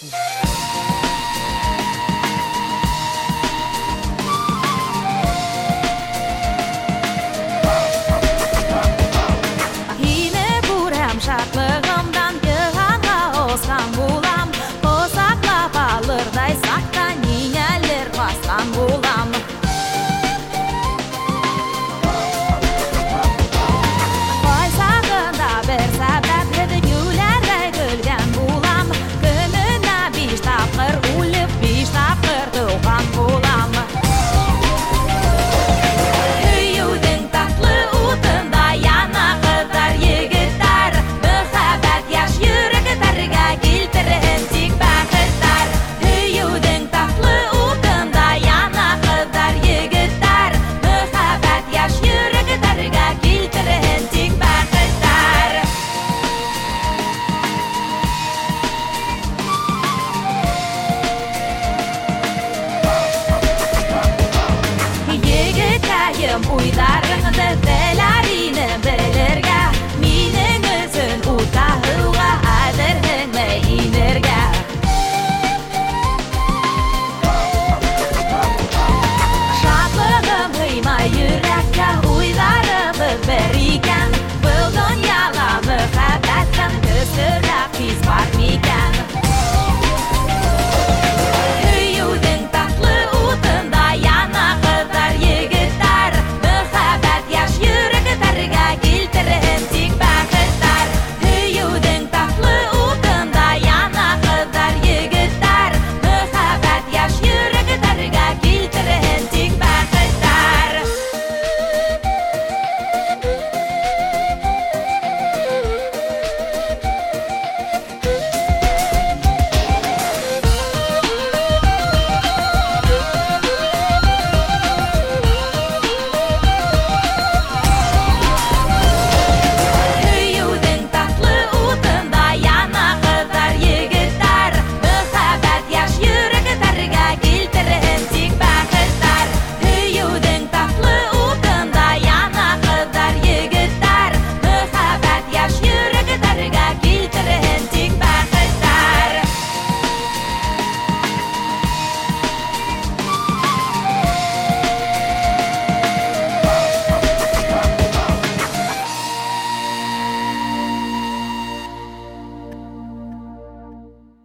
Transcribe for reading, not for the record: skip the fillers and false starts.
Шатлығымдан йығанға осқан болам, қосақлап алырдай сақтан еңәлер басқан болам. Қой сағында бір сәбәплі дүниелердей күлген болам, күніне 5 тапқыр өліп, 5 тапқыр туған болам. Үйудің татлы утында яна қыздар егіттер, келтірін тек бақыттар. Үйудің татлы утында яна қыздар егіттер, мұхаббат яш жүректарға келтірін тек бақыттар. Егіттайым ойдарыңды тілер